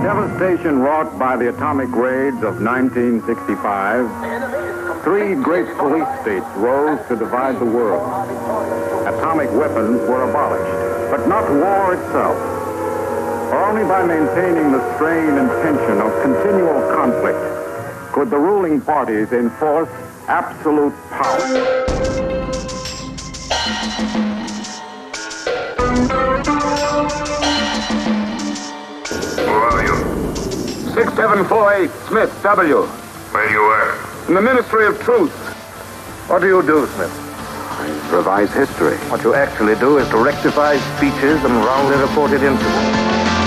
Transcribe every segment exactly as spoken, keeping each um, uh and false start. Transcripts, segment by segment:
devastation wrought by the atomic raids of nineteen sixty-five, three great police states rose to divide the world. Atomic weapons were abolished, but not war itself. For only by maintaining the strain and tension of continual conflict could the ruling parties enforce absolute power. Who are you? six seven four eight, Smith, W. Where you work? In the Ministry of Truth. What do you do, Smith? I revise history. What you actually do is to rectify speeches and wrongly reported incidents.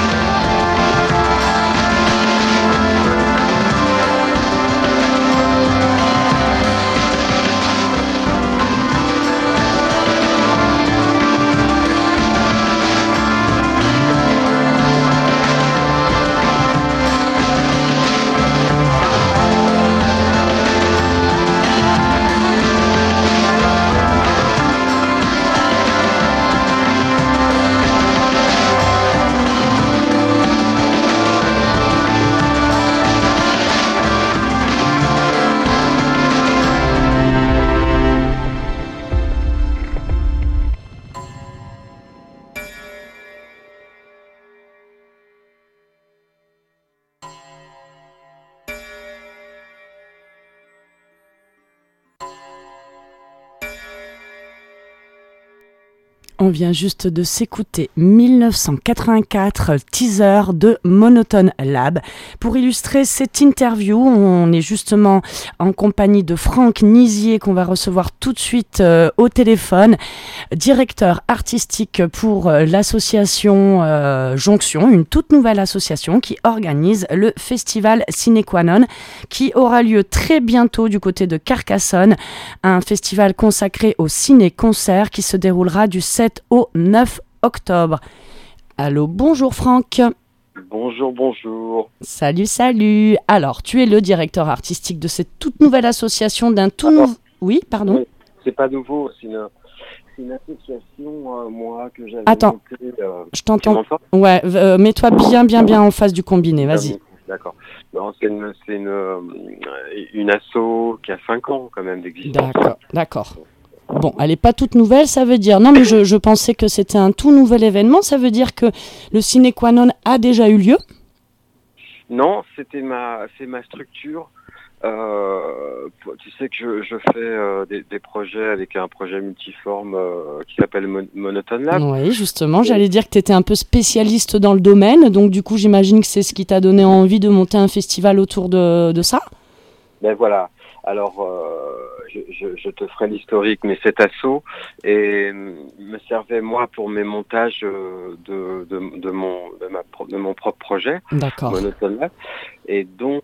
On vient juste de s'écouter mille neuf cent quatre-vingt-quatre, teaser de Monotone Lab. Pour illustrer cette interview, on est justement en compagnie de Franck Nizier qu'on va recevoir tout de suite euh, au téléphone, directeur artistique pour euh, l'association euh, Jonction, une toute nouvelle association qui organise le festival Sine Qua Non qui aura lieu très bientôt du côté de Carcassonne, un festival consacré au ciné-concert qui se déroulera du sept au neuf octobre. Allô, bonjour Franck. Bonjour, bonjour. Salut, salut. Alors, tu es le directeur artistique de cette toute nouvelle association d'un tout nouveau... Oui, pardon. Oui, c'est pas nouveau, c'est une, c'est une association, euh, moi, que j'avais Attends, montée, euh, je t'entends. Tu m'entends ? Ouais, euh, mets-toi bien, bien, bien en face du combiné, vas-y. D'accord. Non, c'est une, c'est une, euh, une asso qui a cinq ans quand même d'existence. D'accord, d'accord. Bon, elle n'est pas toute nouvelle, ça veut dire... Non, mais je, je pensais que c'était un tout nouvel événement. Ça veut dire que le Sine Qua Non a déjà eu lieu ? Non, c'était ma, c'est ma structure. Euh, tu sais que je, je fais euh, des, des projets avec un projet multiforme euh, qui s'appelle Mon- Monotone Lab. Oui, justement, j'allais dire que tu étais un peu spécialiste dans le domaine. Donc, du coup, j'imagine que c'est ce qui t'a donné envie de monter un festival autour de, de ça ? Ben voilà. Alors, euh, je, je, je te ferai l'historique, mais cet assaut et me servait moi pour mes montages de, de, de, mon, de, ma, de mon propre projet, D'accord. Monotone Lab. Et donc,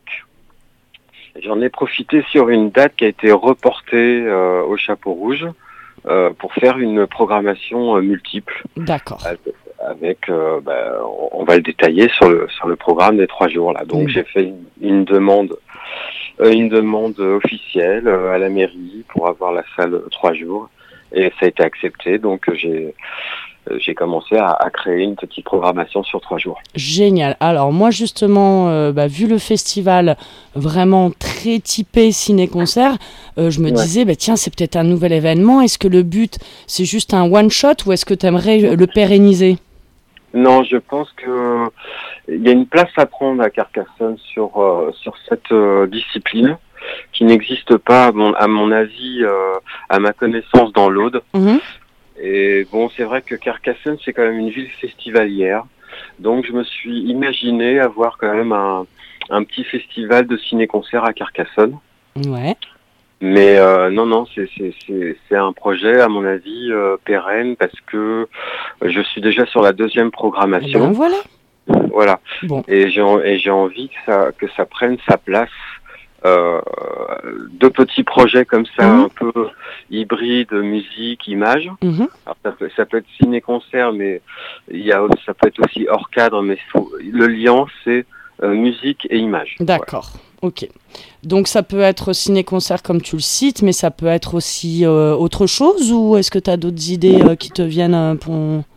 j'en ai profité sur une date qui a été reportée euh, au Chapeau Rouge euh, pour faire une programmation euh, multiple. D'accord. Avec, avec euh, ben, on, on va le détailler sur le sur le programme des trois jours là. Donc mmh. j'ai fait une, une demande. une demande officielle à la mairie pour avoir la salle trois jours et ça a été accepté, donc j'ai j'ai commencé à, à créer une petite programmation sur trois jours. Génial. Alors moi justement, euh, bah, vu le festival vraiment très typé ciné-concert, euh, je me ouais. disais, bah, tiens, c'est peut-être un nouvel événement. Est-ce que le but, c'est juste un one-shot ou est-ce que tu aimerais le pérenniser ? Non, je pense que il y a une place à prendre à Carcassonne sur euh, sur cette euh, discipline qui n'existe pas, à mon, à mon avis, euh, à ma connaissance, dans l'Aude. Mmh. Et bon, c'est vrai que Carcassonne, c'est quand même une ville festivalière. Donc, je me suis imaginé avoir quand même un, un petit festival de ciné-concert à Carcassonne. Ouais. Mais euh, non, non, c'est, c'est, c'est, c'est un projet, à mon avis, euh, pérenne, parce que je suis déjà sur la deuxième programmation. Ben voilà. Voilà. Bon. Et j'ai, et j'ai envie que ça, que ça prenne sa place. Euh, deux petits projets comme ça, mmh. un peu hybrides, musique, image. Mmh. Alors, ça peut, ça peut être ciné-concert, mais il y a, ça peut être aussi hors cadre, mais faut, le lien, c'est euh, musique et image. D'accord. Voilà. Ok. Donc ça peut être ciné-concert comme tu le cites, mais ça peut être aussi euh, autre chose, ou est-ce que tu as d'autres idées euh, qui te viennent euh, pour...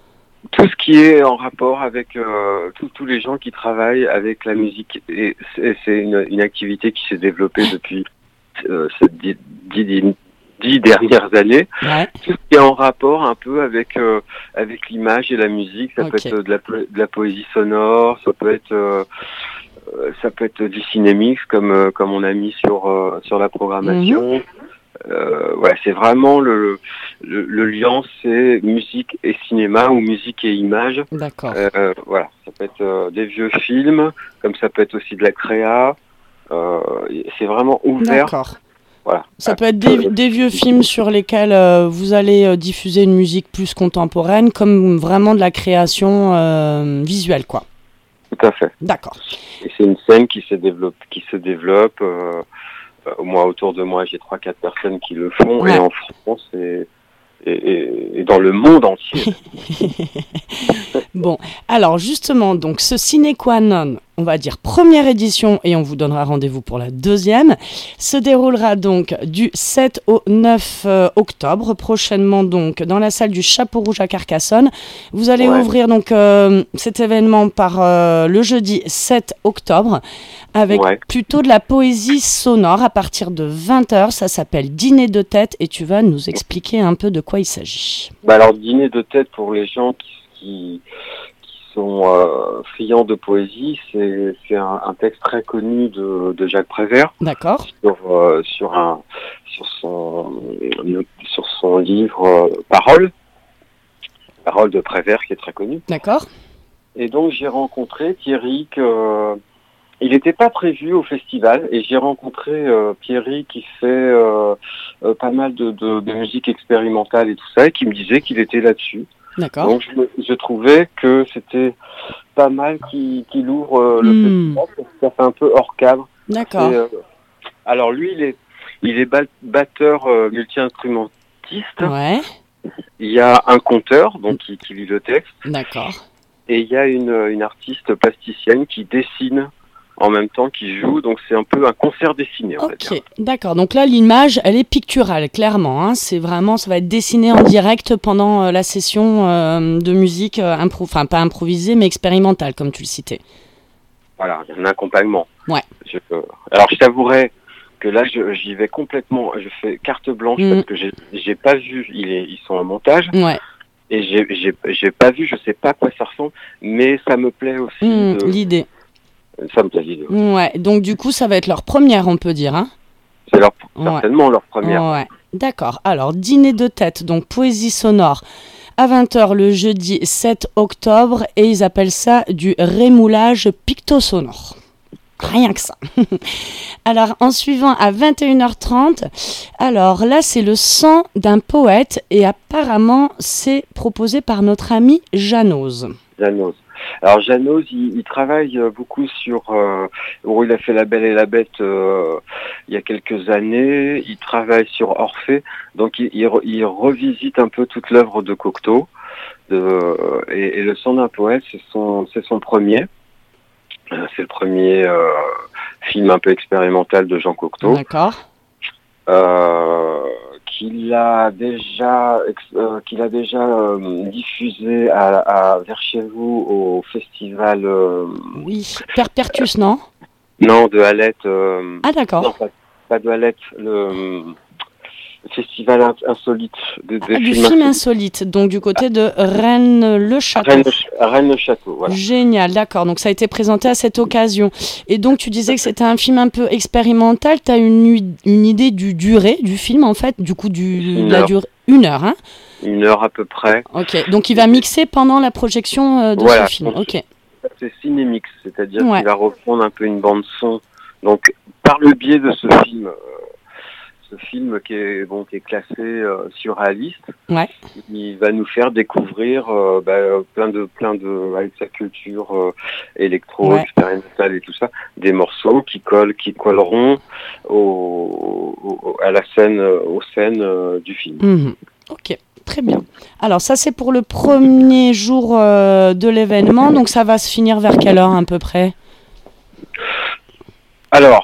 tout ce qui est en rapport avec euh, tous tous les gens qui travaillent avec la musique. Et c'est, c'est une, une activité qui s'est développée depuis euh, ces dix, dix, dix dernières années. Ouais. Tout ce qui est en rapport un peu avec euh, avec l'image et la musique. Ça Ok. peut être de la, po- de la poésie sonore, ça peut être euh, euh, ça peut être du cinémix comme euh, comme on a mis sur euh, sur la programmation. Euh, ouais, c'est vraiment le, le le lien, c'est musique et cinéma ou musique et image. D'accord. Euh, voilà, ça peut être euh, des vieux films, comme ça peut être aussi de la créa. Euh, c'est vraiment ouvert. D'accord. Voilà. Ça peut être des, des vieux films sur lesquels euh, vous allez euh, diffuser une musique plus contemporaine, comme vraiment de la création euh, visuelle, quoi. Tout à fait. D'accord. Et c'est une scène qui se développe, qui se développe. Euh, euh, moi, autour de moi, j'ai trois, quatre personnes qui le font, Ouais. et en France et, et, et, et dans le monde entier. Bon, alors justement, donc ce Sine Qua Non, on va dire première édition, et on vous donnera rendez-vous pour la deuxième, se déroulera donc du sept au neuf euh, octobre, prochainement donc dans la salle du Chapeau Rouge à Carcassonne. Vous allez Ouais. ouvrir donc euh, cet événement par euh, le jeudi sept octobre, avec Ouais. plutôt de la poésie sonore à partir de vingt heures. Ça s'appelle Dîner de tête, et tu vas nous expliquer un peu de quoi il s'agit. Bah alors, dîner de tête pour les gens qui, qui, qui sont euh, friands de poésie, c'est, c'est un, un texte très connu de, de Jacques Prévert D'accord? sur, euh, sur, un, sur, son, sur son livre euh, Paroles, Paroles de Prévert, qui est très connu. D'accord? Et donc j'ai rencontré Thierry, que, il n'était pas prévu au festival, et j'ai rencontré euh, Thierry qui fait euh, euh, pas mal de, de, de musique expérimentale et tout ça, et qui me disait qu'il était là-dessus. D'accord? Donc je, me- je trouvais que c'était pas mal qu'il, qu'il ouvre euh, le Hmm. festival, parce que ça fait un peu hors cadre. D'accord. Et, euh, alors lui, il est, il est ba- batteur euh, multi-instrumentiste. Ouais, Il y a un conteur, donc qui, qui lit le texte. d'accord. Et il y a une, une artiste plasticienne qui dessine en même temps, qui joue. Donc c'est un peu un concert dessiné, on va dire. Ok, d'accord. Donc là, l'image, elle est picturale, clairement. Hein. C'est vraiment, ça va être dessiné en direct pendant euh, la session euh, de musique, euh, impro- enfin pas improvisée, mais expérimentale, comme tu le citais. Voilà, il y a un accompagnement. Ouais. Je, euh, alors je t'avouerai que là, je, j'y vais complètement. Je fais carte blanche Mm. parce que j'ai, j'ai pas vu. Il est, ils sont en montage. Ouais. Et j'ai, j'ai, j'ai pas vu, je sais pas à quoi ça ressemble, mais ça me plaît aussi. Hmm, de- l'idée. Ça me plaît l'idée. Ouais. Donc du coup, ça va être leur première, on peut dire. Hein. C'est leur, Ouais. certainement leur première. Ouais. D'accord. Alors, dîner de tête, donc poésie sonore, à vingt heures le jeudi sept octobre, et ils appellent ça du rémoulage pictosonore. Rien que ça. Alors, en suivant à vingt et une heures trente, alors là, c'est le sang d'un poète, et apparemment, c'est proposé par notre ami Janose. Janos. Alors Janos, il, il travaille euh, beaucoup sur, euh, où il a fait La Belle et la Bête euh, il y a quelques années. Il travaille sur Orphée, donc il, il, re- il revisite un peu toute l'œuvre de Cocteau. De, et, et Le Sang d'un poète, c'est son, c'est son premier. Euh, C'est le premier euh, film un peu expérimental de Jean Cocteau. D'accord. Euh, qu'il a déjà ex- euh, qu'il a déjà euh, diffusé à, à vers chez vous au festival euh, Oui. Perpertus, non? non de Halette euh, Ah, non d'accord. pas, pas de Halette le, le festival ins- insolite de, de Ah, du films film insolites. insolite, donc du côté de Rennes-le-Château. Rennes, Rennes-le-Château, voilà. Génial, d'accord. Donc ça a été présenté à cette occasion. Et donc tu disais que c'était un film un peu expérimental. Tu as une, u- une idée du durée du film en fait, du coup du Une la heure. durée une heure, hein. Une heure à peu près. Ok. Donc il va mixer pendant la projection euh, de Voilà. ce film. Ok. C'est cinémix, c'est-à-dire Ouais. qu'il va reprendre un peu une bande son. Donc par le biais de ce film. euh, Ce film qui est bon, qui est classé euh, surréaliste, Ouais. il va nous faire découvrir euh, bah, euh, plein de plein de avec sa culture euh, électro, Ouais. expérimentale et tout ça, des morceaux qui collent, qui colleront au, au- à la scène, euh, aux scènes euh, du film. Mhm. Ok. Très bien. Alors ça c'est pour le premier jour euh, de l'événement. Donc ça va se finir vers quelle heure à peu près? Alors.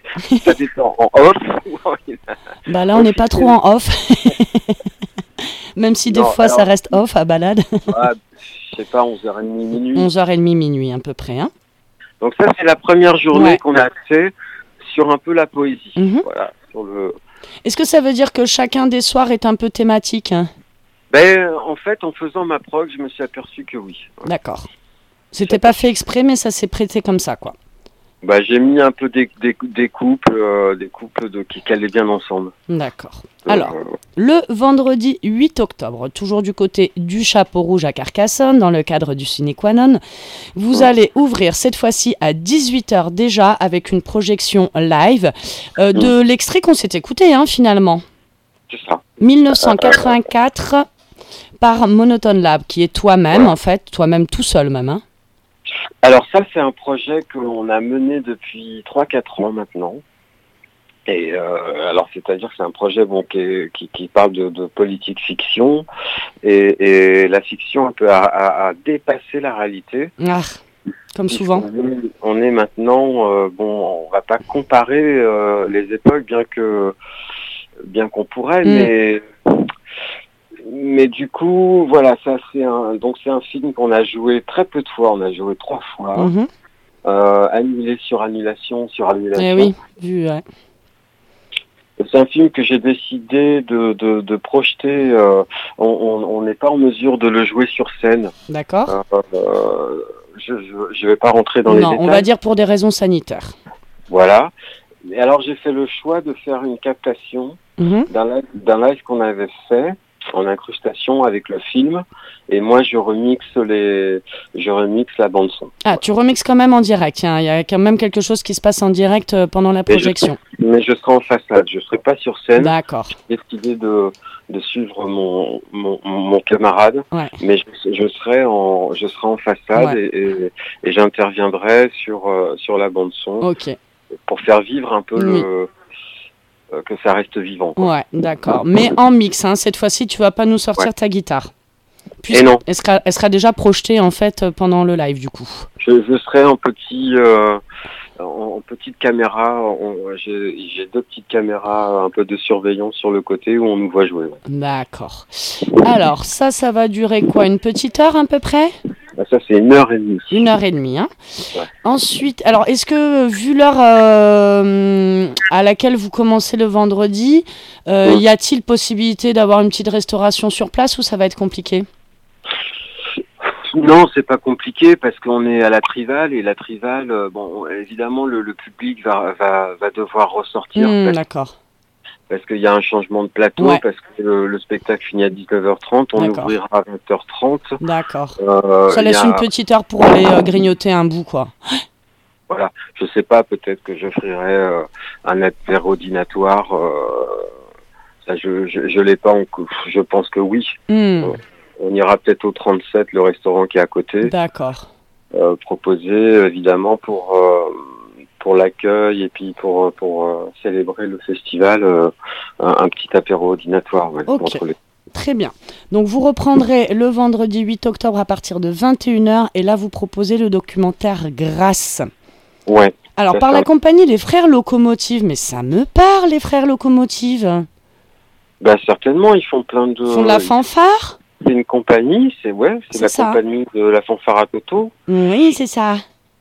Ça dépend en off ou en Bah là on n'est pas trop en off. Même si des Non, fois alors- ça reste off à balade. Ah, je sais pas, onze heures trente, minuit. onze heures trente, minuit à peu près. Hein. Donc ça, c'est la première journée Ouais. qu'on a axée sur un peu la poésie. Mhm. Voilà, sur le... Est-ce que ça veut dire que chacun des soirs est un peu thématique hein? Ben, en fait, en faisant ma prog, je me suis aperçu que oui. Ouais. D'accord. C'était pas fait exprès, mais ça s'est prêté comme ça, quoi. Bah, j'ai mis un peu des, des, des couples, euh, des couples de, qui calaient bien ensemble. D'accord. Euh, Alors, le vendredi huit octobre, toujours du côté du Chapeau Rouge à Carcassonne, dans le cadre du Ciné Qua Non, vous Ouais. allez ouvrir cette fois-ci à dix-huit heures déjà avec une projection live euh, de l'extrait qu'on s'est écouté, hein, finalement. c'est ça. mille neuf cent quatre-vingt-quatre par Monotone Lab, qui est toi-même, en fait, toi-même tout seul même. Hein. Alors ça, c'est un projet que l'on a mené depuis trois quatre ans maintenant. Et euh, alors, c'est-à-dire que c'est un projet bon, qui, est- qui, qui parle de, de politique fiction. Et, et la fiction un peu a, a, a dépassé la réalité. Ah, comme souvent. On est, on est maintenant, euh, bon, on va pas comparer euh, les époques, bien que, bien qu'on pourrait, Mm. mais, mais du coup, voilà, ça c'est un, donc c'est un film qu'on a joué très peu de fois, on a joué trois fois, Mhm. euh, annulé sur annulation sur annulation. Eh oui, vu, ouais. C'est un film que j'ai décidé de, de, de projeter. Euh, on on- on n'est pas en mesure de le jouer sur scène. D'accord. Euh, je, je, je vais pas rentrer dans les Non, détails. on va dire pour des raisons sanitaires. Voilà. Et alors j'ai fait le choix de faire une captation Mhm. d'un live, d'un live qu'on avait fait en incrustation avec le film. Et moi je remixe les, je remixe la bande son. Ah, tu remixes quand même en direct. hein. Il y a quand même quelque chose qui se passe en direct euh, pendant la Mais je- projection. Mais je serai en façade. Je serai pas sur scène. D'accord. J'ai décidé de, de suivre mon, mon, mon camarade. Ouais. Mais je, je serai en, je serai en façade Ouais. et, et, et j'interviendrai sur, euh, sur la bande son Ok. pour faire vivre un peu Oui. le, euh, que ça reste vivant. quoi. Ouais, d'accord. Mais en mix, hein, cette fois-ci, tu vas pas nous sortir Ouais. ta guitare. Et non. Elle sera, elle sera déjà projetée en fait euh, pendant le live du coup. Je, je serai en petit, euh, en, en petite caméra. en- J'ai j'ai deux petites caméras, un peu de surveillance sur le côté où on nous voit jouer. Ouais. D'accord. Alors ça, ça va durer quoi? Une petite heure à peu près? Ah, ça c'est une heure et demie. Une heure et demie. Hein. Ouais. Ensuite, alors est-ce que vu l'heure euh, à laquelle vous commencez le vendredi, euh, Ouais. y a-t-il possibilité d'avoir une petite restauration sur place ou ça va être compliqué? Non, c'est pas compliqué parce qu'on est à la Trivale et la Trivale, euh, bon, évidemment le, le public va, va, va devoir ressortir Hmm, parce, d'accord. parce qu'il y a un changement de plateau, Ouais. parce que le, le spectacle finit à dix-neuf heures trente, on D'accord. ouvrira à vingt heures trente. D'accord. Euh, Ça il y laisse a- une petite heure pour aller euh, grignoter un bout quoi. Voilà, je sais pas, peut-être que j'offrirai euh, un apéro dînatoire. Euh, ça, je je, je l'ai pas. En, je pense que oui. Hmm, On ira peut-être au trente-sept, le restaurant qui est à côté, d'accord. euh, proposer évidemment pour euh, pour l'accueil et puis pour pour euh, célébrer le festival, euh, un, un petit apéro dînatoire. Ouais, Ok. entre les... Très bien. Donc vous reprendrez le vendredi huit octobre à partir de vingt et une heures et là vous proposez le documentaire Grâce. Ouais. Alors C'est par ça. la compagnie Les Frères Locomotives, mais ça me parle les Frères Locomotives. Bah certainement, ils font plein de. Ils font de la fanfare? C'est une compagnie, c'est ouais, c'est C'est la ça. compagnie de la fanfare à Toto. Oui, c'est ça.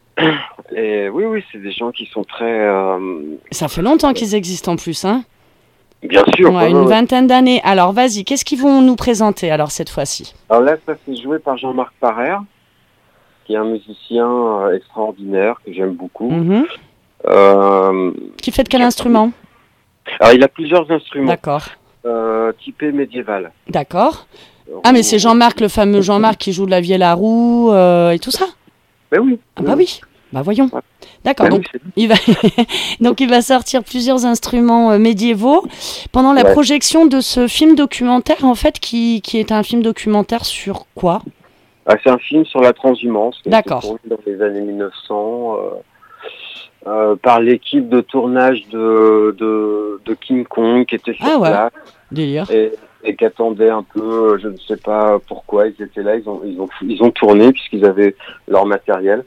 Et oui, oui, c'est des gens qui sont très, euh, Ça fait longtemps qu'ils existent en plus, hein. bien sûr. Ouais, ouais, une ouais. vingtaine d'années. Alors vas-y, qu'est-ce qu'ils vont nous présenter alors cette fois-ci? Alors là, ça c'est joué par Jean-Marc Parer, qui est un musicien euh, extraordinaire que j'aime beaucoup. Mhm. Euh, Qui fait de quel instrument? alors il a plusieurs instruments, D'accord. euh, typés médiéval. D'accord. Ah mais c'est Jean-Marc, le fameux Jean-Marc qui joue de la vielle à roue euh, et tout ça? Ben oui. Ah bah oui. Bah voyons. Ouais. D'accord. Ben Donc oui, c'est- il va donc il va sortir plusieurs instruments euh, médiévaux pendant la Ouais. projection de ce film documentaire en fait qui, qui est un film documentaire sur quoi? Ah, c'est un film sur la transhumance. qui a été D'accord. tourné dans les années mille neuf cents. Euh, euh, par l'équipe de tournage de, de, de King Kong qui était sur Ah ouais. place. Délire. et, et qui attendaient un peu, je ne sais pas pourquoi ils étaient là, ils ont ils ont ils ont tourné puisqu'ils avaient leur matériel.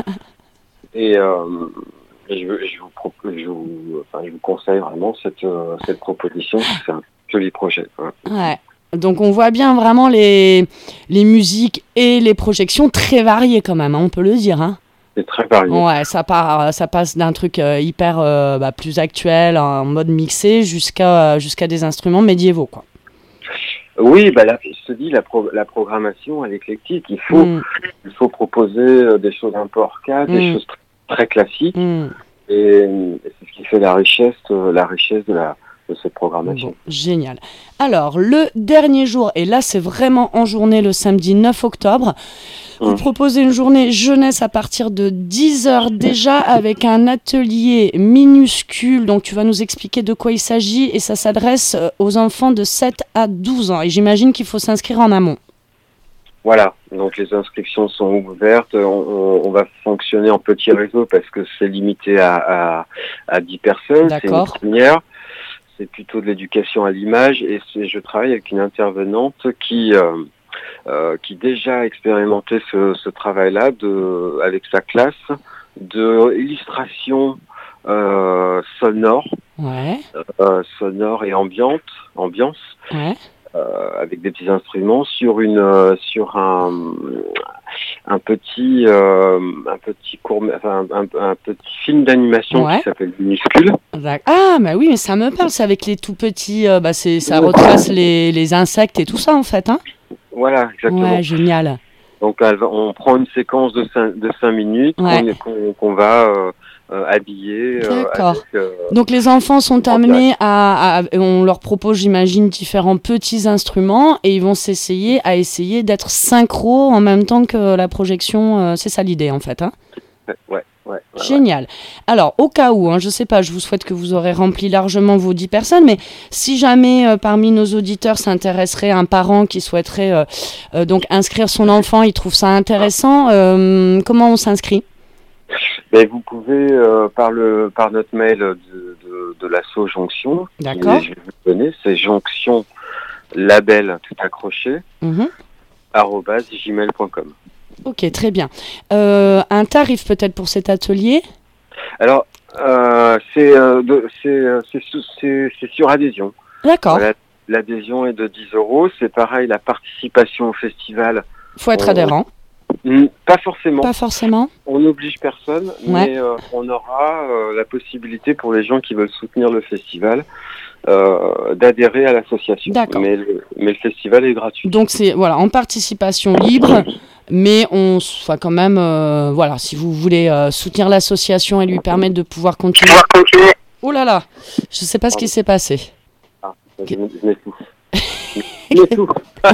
et euh, et je, je vous propose, je vous, enfin, je vous conseille vraiment cette euh, cette proposition, c'est un joli projet. Ouais. Ouais. Donc on voit bien vraiment les, les musiques et les projections très variées quand même, hein, on peut le dire. Hein. C'est très varié. Ouais, ça, part, ça passe d'un truc euh, hyper euh, bah, plus actuel, en mode mixé, jusqu'à, jusqu'à des instruments médiévaux, quoi. Oui, bah là, je te dis, la, pro- la programmation, elle est éclectique. Il faut, Mm. il faut proposer euh, des choses un peu arcades, des Mm. choses tr- très classiques. Mm. Et, et c'est ce qui fait la richesse, euh, la richesse de, la, de cette programmation. Bon, génial. Alors, le dernier jour, et là c'est vraiment en journée, le samedi neuf octobre, vous Mmh. proposez une journée jeunesse à partir de dix heures déjà avec un atelier minuscule. Donc tu vas nous expliquer de quoi il s'agit et ça s'adresse euh, aux enfants de sept à douze ans. Et j'imagine qu'il faut s'inscrire en amont. Voilà, donc les inscriptions sont ouvertes. On, on, on va fonctionner en petit réseau parce que c'est limité à, à, à dix personnes. D'accord. C'est une première. C'est plutôt de l'éducation à l'image et c'est, je travaille avec une intervenante qui... Euh, Euh, qui déjà a expérimenté ce, ce travail-là de, avec sa classe de illustration euh, sonore, Ouais, euh, sonore et ambiante, ambiance, ouais. euh, avec des petits instruments sur une, euh, sur un, un petit, euh, un petit court, enfin un, un, un petit film d'animation Ouais. qui s'appelle Minuscule. D'ac- Ah, bah oui, mais ça me parle, c'est avec les tout petits, euh, bah c'est, ça retrace les, les insectes et tout ça en fait, hein. Voilà, exactement. Ouais, génial. Donc elle va- on prend une séquence de cinq, de cinq minutes Ouais. qu'on, qu'on, qu'on va euh, euh, habiller. euh, D'accord. avec, euh, Donc les enfants sont En amenés à, à- on leur propose, j'imagine, différents petits instruments et ils vont s'essayer à essayer d'être synchro en même temps que la projection. euh, c'est ça l'idée en fait, hein. ouais, ouais, ouais, ouais. Génial. Alors, au cas où, hein, je sais pas, je vous souhaite que vous aurez rempli largement vos dix personnes, mais si jamais euh, parmi nos auditeurs s'intéresserait un parent qui souhaiterait euh, euh, donc inscrire son enfant, il trouve ça intéressant, euh, comment on s'inscrit ? Mais vous pouvez euh, par le par notre mail de, de, de l'asso Jonction, qui D'accord. est- je vais vous le donner, c'est jonction label tout accroché Mhm. arobase gmail point com. Ok, très bien. Euh, un tarif peut-être pour cet atelier ? Alors euh, c'est, euh, de- c'est, euh, c'est, sous- c'est c'est sur adhésion. D'accord. Voilà, l'adhésion est de dix euros. C'est pareil, la participation au festival. Faut être on- adhérent. Hmm, Pas forcément. Pas forcément. On n'oblige personne, Ouais. mais euh, on aura euh, la possibilité pour les gens qui veulent soutenir le festival euh, d'adhérer à l'association. D'accord. Mais le, mais le festival est gratuit. Donc c'est voilà en participation libre, mais on enfin quand même euh, voilà si vous voulez euh, soutenir l'association et lui permettre de pouvoir continuer. Oh là là, je sais pas ce qui s'est passé. Ah, je m'é- je m'étouffe. Je m'étouffe.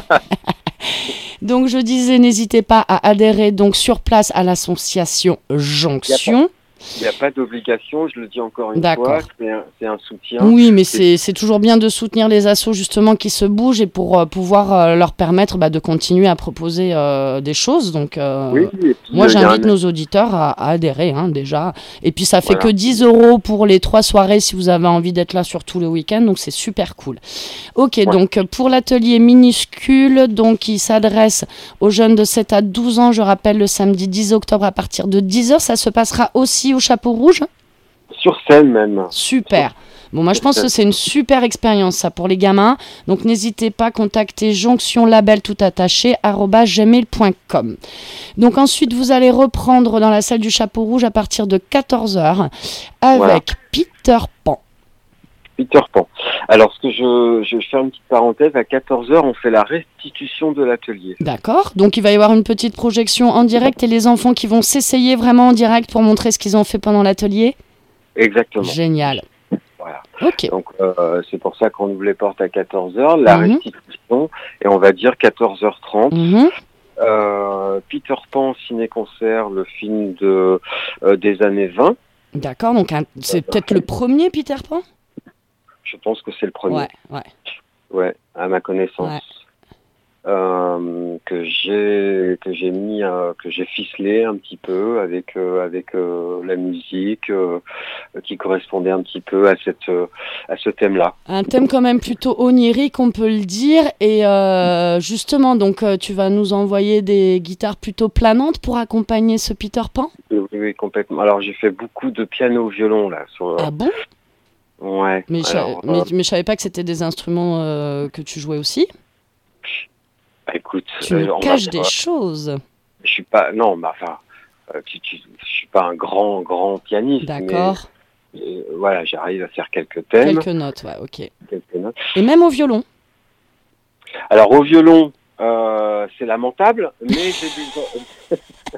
Donc je disais n'hésitez pas à adhérer donc sur place à l'association Jonction. Il n'y a pas d'obligation, je le dis encore une D'accord. fois, c'est un, c'est un soutien. Oui, mais c'est c'est toujours bien de soutenir les assos justement qui se bougent et pour euh, pouvoir euh, leur permettre bah, de continuer à proposer euh, des choses. Donc euh, Oui, et puis, moi euh, il y a j'invite un- nos auditeurs à, à adhérer hein, déjà. Et puis ça fait Voilà. que dix euros pour les trois soirées si vous avez envie d'être là sur tout le week-end. Donc c'est super cool. Ok, Ouais. donc pour l'atelier minuscule, donc qui s'adresse aux jeunes de sept à douze ans, je rappelle le samedi dix octobre à partir de dix heures, ça se passera aussi au Chapeau Rouge. Sur scène même. Super. Bon, moi je pense que c'est une super expérience ça pour les gamins. Donc n'hésitez pas à contacter jonction label tout attaché arobase gmail point com. Donc ensuite vous allez reprendre dans la salle du Chapeau Rouge à partir de quatorze heures avec Voilà. Peter Pan. Peter Pan. Alors, ce que je, je fais une petite parenthèse, à quatorze heures, on fait la restitution de l'atelier. D'accord. Donc il va y avoir une petite projection en direct et les enfants qui vont s'essayer vraiment en direct pour montrer ce qu'ils ont fait pendant l'atelier. Exactement. Génial. Voilà. Ok. Donc, euh, c'est pour ça qu'on ouvre les portes à quatorze heures, la Mhm. restitution, et on va dire quatorze heures trente. Mhm. Euh, Peter Pan, ciné-concert, le film de, euh, des années vingt. D'accord. Donc un- c'est peut-être le premier Peter Pan. Je pense que c'est le premier. Ouais. Ouais. Ouais, à ma connaissance. Ouais. Euh, que j'ai que j'ai mis euh, que j'ai ficelé un petit peu avec euh, avec euh, la musique euh, qui correspondait un petit peu à cette euh, à ce thème-là. Un thème quand même plutôt onirique, on peut le dire. Et euh, justement, donc euh, tu vas nous envoyer des guitares plutôt planantes pour accompagner ce Peter Pan. Oui, oui, complètement. Alors j'ai fait beaucoup de piano violon là sur Ah bon? ouais. Mais, je, Alors, mais, euh, mais je savais pas que c'était des instruments euh, que tu jouais aussi. écoute, Tu euh, me on caches va- des choses. je suis pas, non, mais enfin, euh, tu, tu, je suis pas un grand, grand pianiste. D'accord. Mais, euh, voilà, j'arrive à faire quelques thèmes, Quelques notes, ouais, ok. quelques notes. Et même au violon. Alors au violon, euh, c'est lamentable, mais j'ai des...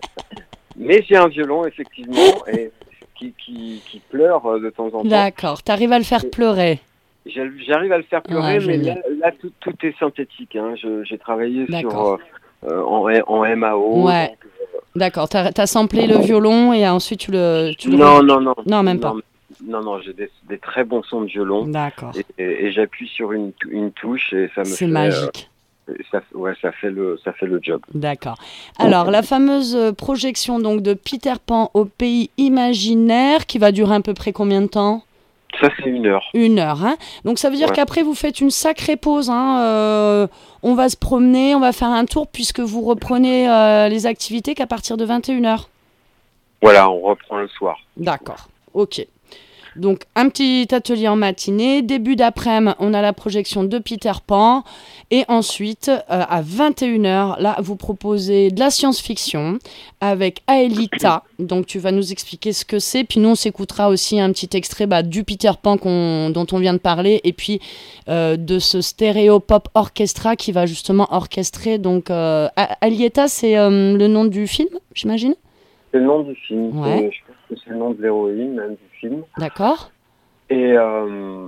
mais j'ai un violon effectivement et qui, qui, qui pleure euh, de temps en temps. D'accord. T'arrives à le faire pleurer. J'ai- J'arrive à le faire pleurer, Ouais, mais là, génial. là, tout, tout est synthétique. Hein. Je- J'ai travaillé sur D'accord. euh, euh, en, en M A O. Ouais. donc, D'accord. T'as, t'as samplé le violon et ensuite tu le, tu le non, rejoues. non, non, Non, même pas. Non, non, j'ai des, des très bons sons de violon D'accord. et, et- et j'appuie sur une, tou- une touche et ça me C'est fait, magique. euh, ça, ouais, ça fait le, ça fait le job. D'accord. Alors, la fameuse euh, projection donc de Peter Pan au pays imaginaire qui va durer à peu près combien de temps? Ça, c'est une heure. Une heure. Hein, donc, ça veut dire Ouais. qu'après, vous faites une sacrée pause. Hein, euh, on va se promener, on va faire un tour puisque vous reprenez euh, les activités qu'à partir de vingt et une heures. Voilà, on reprend le soir. D'accord. Ok. Donc, un petit atelier en matinée. Début d'après-midi, on a la projection de Peter Pan. Et ensuite, euh, à vingt et une heures, là, vous proposez de la science-fiction avec Aelita. Donc, tu vas nous expliquer ce que c'est. Puis nous, on s'écoutera aussi un petit extrait bah, du Peter Pan qu'on- dont on vient de parler. Et puis, euh, de ce Stéréo Pop Orchestra qui va justement orchestrer. Donc, euh, A- Aelita, c'est euh, le nom du film, j'imagine? C'est le nom du film. Ouais. c'est- Je pense que c'est le nom de l'héroïne même du film. D'accord. Et euh,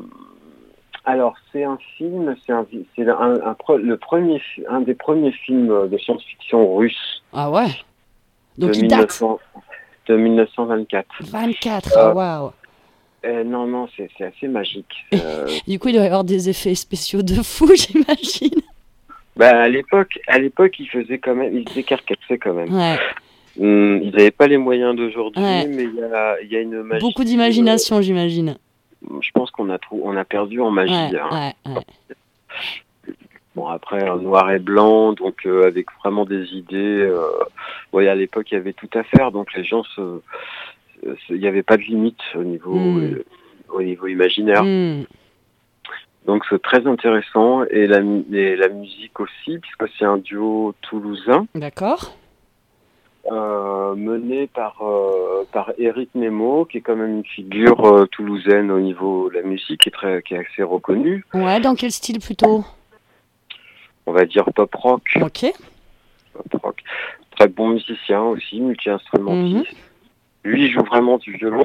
alors c'est un film, c'est un, c'est un, un pre- le premier, fi- un des premiers films de science-fiction russe Ah ouais. Donc, de, il date. mille neuf cents de mille neuf cent vingt-quatre. vingt-quatre, Euh, ah, waouh. Et non non, c'est c'est assez magique. Euh, Du coup, il doit y avoir des effets spéciaux de fou, j'imagine. bah, à l'époque, à l'époque, ils faisaient quand même, ils décarcassaient quand même. Ouais, Hum, ils n'avaient pas les moyens d'aujourd'hui, Ouais. mais il y a, il y a une magie. beaucoup d'imagination, j'imagine. euh, je pense qu'on a trou- on a perdu en magie. Ouais, hein. ouais, ouais. Bon, après, en noir et blanc, donc euh, avec vraiment des idées. Euh, ouais, à l'époque, il y avait tout à faire, donc les gens se, se- il n'y avait pas de limite au niveau, Mm. euh, au niveau imaginaire. Hmm, Donc c'est très intéressant et la, mu- et la musique aussi, puisque c'est un duo toulousain D'accord. euh, mené par euh, par Eric Nemo, qui est quand même une figure euh, toulousaine au niveau de la musique, qui est très, qui est assez reconnue. Ouais, dans quel style plutôt? On va dire pop rock. Ok. Pop rock. Très bon musicien aussi, multi-instrumentiste. Lui, il joue vraiment du violon.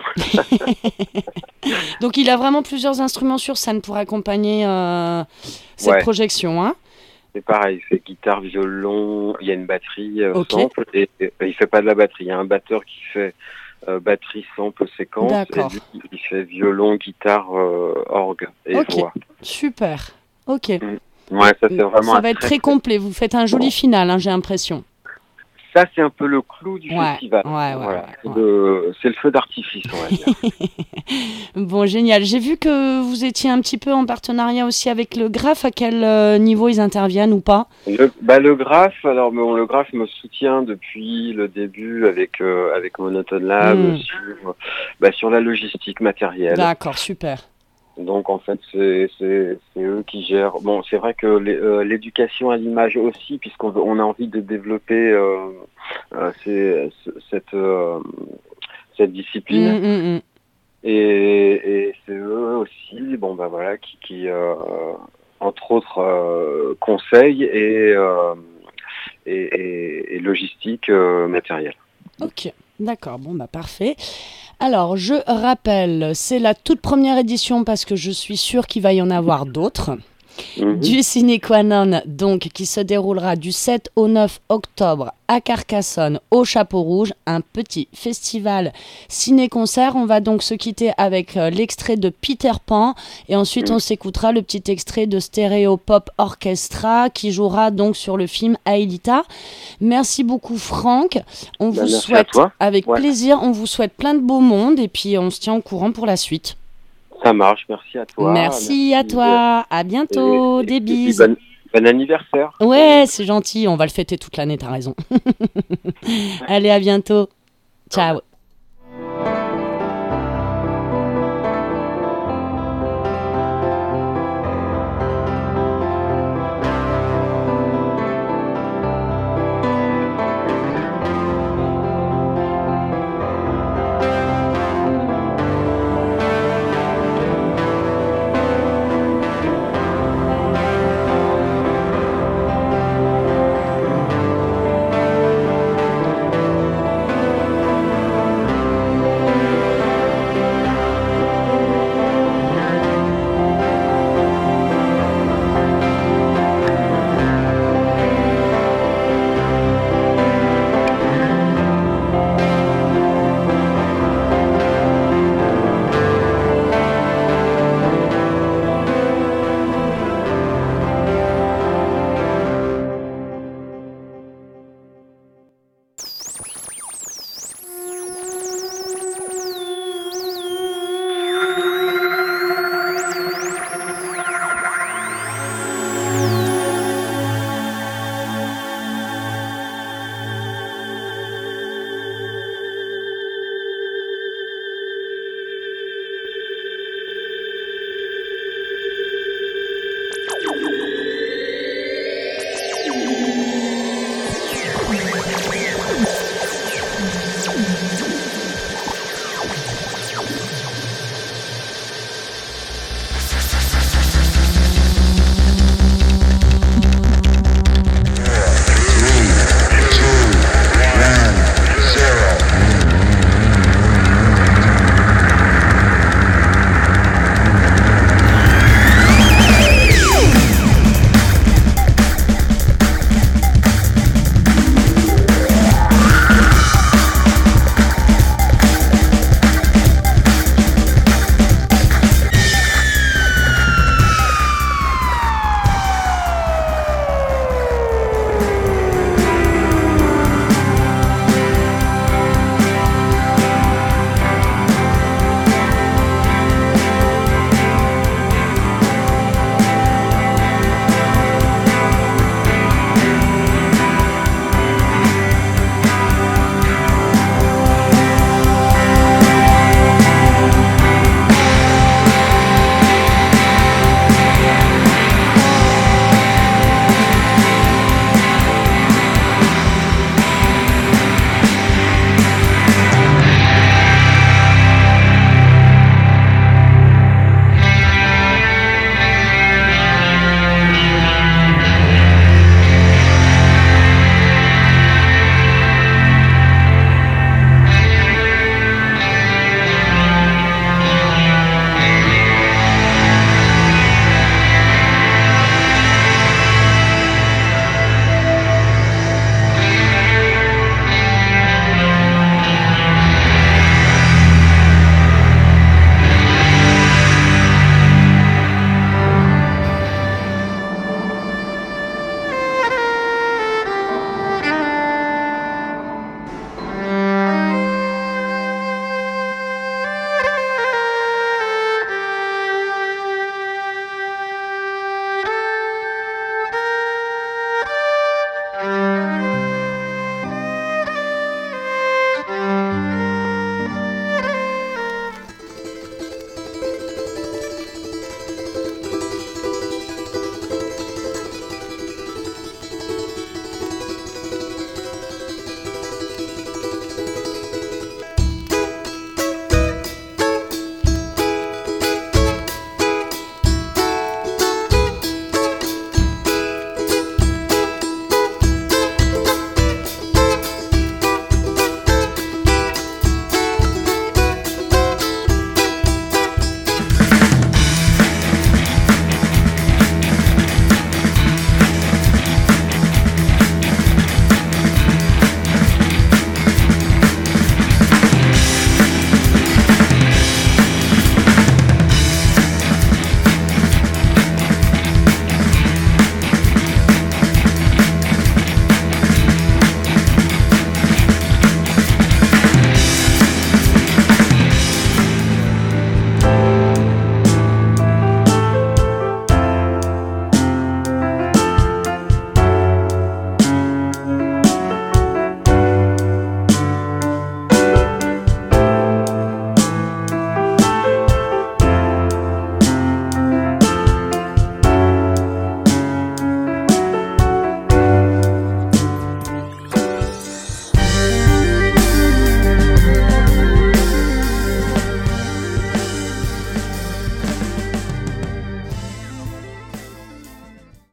Donc, il a vraiment plusieurs instruments sur scène pour accompagner euh, cette Ouais. projection. Hein. C'est pareil, c'est guitare, violon, il y a une batterie, euh, Ok. sample, et, et il fait pas de la batterie. Il y a un batteur qui fait euh, batterie, sample, séquence, D'accord. et lui, il fait violon, guitare, euh, orgue et Ok. voix. Super. Ok. Ouais, ça c'est vraiment Ça un va être très, très complet. Vous faites un joli final, hein, j'ai l'impression. Ça c'est un peu le clou du Ouais, festival. ouais, ouais, Voilà. ouais, C'est ouais. le- c'est le feu d'artifice, on va dire. Bon, génial. J'ai vu que vous étiez un petit peu en partenariat aussi avec le Graphe. À quel euh, niveau ils interviennent ou pas? Le, bah, le Graphe, alors bon, le Graphe me soutient depuis le début avec euh, avec Monotone Lab Mm. sur bah, sur la logistique matérielle. D'accord, super. Donc en fait c'est c'est c'est eux qui gèrent. Bon, c'est vrai que les- euh, l'éducation à l'image aussi, puisqu'on veut- on a envie de développer euh, euh, ces- ce- cette euh, cette discipline. Mm, mm, mm. Et, et c'est eux aussi, bon bah voilà, qui, qui euh, entre autres euh, conseils et, euh, et, et, et logistique euh, matérielle. Ok, d'accord, bon bah parfait. Alors, je rappelle, c'est la toute première édition parce que je suis sûre qu'il va y en avoir d'autres. Mhm. Du Ciné Qua Non, donc, qui se déroulera du sept au neuf octobre à Carcassonne, au Chapeau Rouge, un petit festival ciné-concert. On va donc se quitter avec euh, l'extrait de Peter Pan et ensuite Mhm. on s'écoutera le petit extrait de Stéréo Pop Orchestra qui jouera donc sur le film Aelita. Merci beaucoup Franck. On Bah, vous merci à souhaite, toi. avec Ouais. plaisir, on vous souhaite plein de beau monde et puis on se tient au courant pour la suite. Ça marche, merci à toi. Merci à toi, à bientôt, Et- des et puis bises. bon, bon anniversaire. Ouais, c'est gentil, on va le fêter toute l'année, t'as raison. Allez, à bientôt. Ciao.